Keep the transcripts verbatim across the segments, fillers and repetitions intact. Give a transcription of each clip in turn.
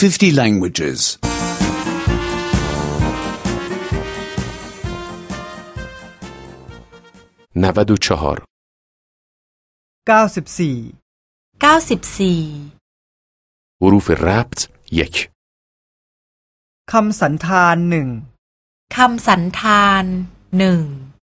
fifty languages. นวดو چهار เก้าสิบสี่เก้าสิบสี่ حروف ربط یک คำสันธานหนึ่งคำสันธานหนึ่ง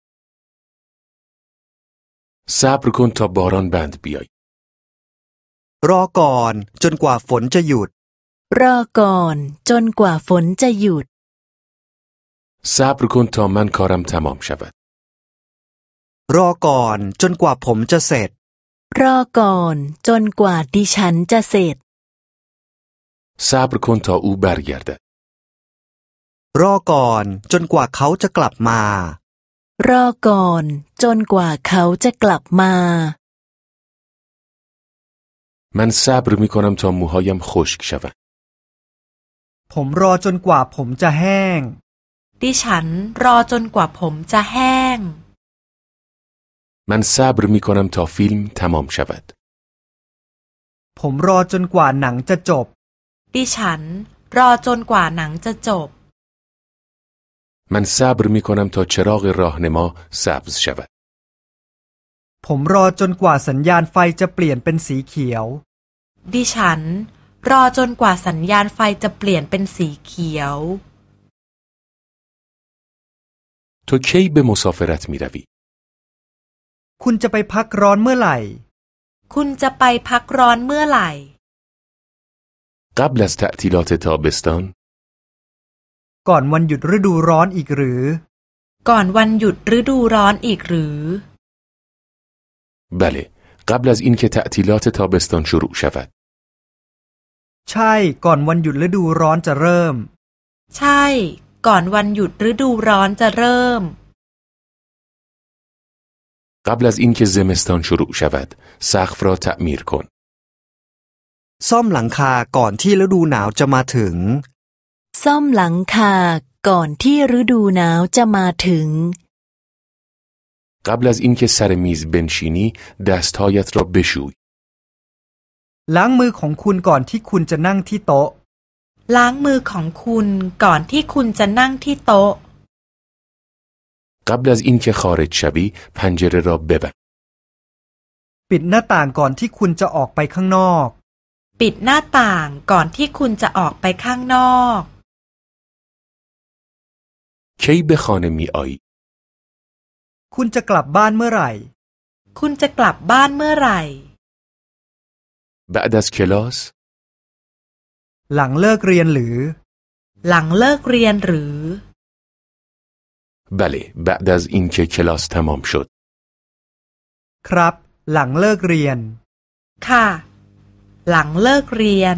صبر کن تا باران بند بیای รอก่อนจนกว่าฝนจะหยุดรอก่อนจนกว่าฝนจะหยุด صبر کن تا من کارم تمام شود รอก่อนจนกว่าผมจะเสร็จรอก่อนจนกว่าดิฉันจะเสร็จ صبر کن تا او برگردد รอก่อนจนกว่าเขาจะกลับมารอก่อนจนกว่าเขาจะกลับมา من صبر میکنم تا موهایم خشک شود ผมรอจนกว่าผมจะแห้งดิฉันรอจนกว่าผมจะแห้ง من صبر میکنم تا فیلم تمام شود ผมรอจนกว่าหนังจะจบดิฉันรอจนกว่าหนังจะจบ من صبر میکنم تا چراغ راهنما سبز شود ผมรอจนกว่าสัญญาณไฟจะเปลี่ยนเป็นสีเขียวดิฉันรอจนกว่าสัญญาณไฟจะเปลี่ยนเป็นสีเขียว تو کی به مسافرت میروی คุณจะไปพักร้อนเมื่อไหร่คุณจะไปพักร้อนเมื่อไหร่ قبل از تعطیلات تابستان ก่อนวันหยุดฤดูร้อนอีกหรือก่อนวันหยุดฤดูร้อนอีกหรือ بله قبل از اینکه تعطیلات تابستان شروع شود ใช่ก่อนวันหยุดฤดูร้อนจะเริ่มใช่ก่อนวันหยุดฤดูร้อนจะเริ่ม قبل از اینکه زمستان شروع شود سقف را تعمیر کن ซ่อมหลังคาก่อนที่ฤดูหนาวจะมาถึงซ่อมหลังคาก่อนที่ฤดูหนาวจะมาถึง قبل از اینکه سر میز بنشینی دستهایت را بشوی ล้างมือของคุณก่อนที่คุณจะนั่งที่โต๊ะล้างมือของคุณก่อนที่คุณจะนั่งที่โต๊ะ قبل از اینکه خارج شوی پنجره را ببند ปิดหน้าต่างก่อนที่คุณจะออกไปข้างนอกปิดหน้าต่างก่อนที่คุณจะออกไปข้างนอก کی به خانه میآیی คุณจะกลับบ้านเมื่อไหร่คุณจะกลับบ้านเมื่อไหร่ بعد از کلاس หลังเลิกเรียนหรือหลังเลิกเรียนหรือ بله بعد از اینکه کلاس تمام شد ครับหลังเลิกเรียนค่ะหลังเลิกเรียน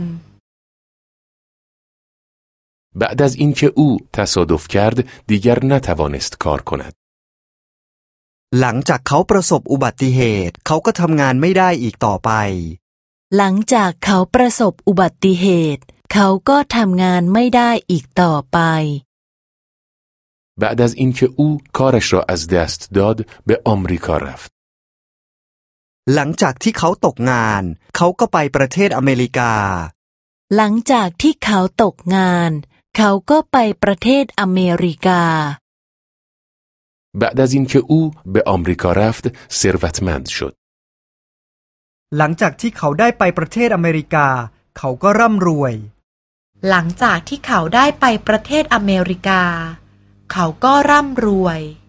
بعد از اینکه او تصادف کرد دیگر نتوانست کار کند หลังจากเขาประสบอุบัติเหตุเขาก็ทำงานไม่ได้อีกต่อไปหลังจากเขาประสบอุบัติเหตุเขาก็ทำงานไม่ได้อีกต่อไป بعد از اینکه او کارش را از دست داد به آمریکا رفت หลังจากที่เขาตกงานเขาก็ไปประเทศอเมริกาหลังจากที่เขาตกงานเขาก็ไปประเทศอเมริกา بعد از اینکه او به آمریکا رفت ثروتمند شد หลังจากที่เขาได้ไปประเทศอเมริกาเขาก็ร่ำรวยหลังจากที่เขาได้ไปประเทศอเมริกาเขาก็ร่ำรวย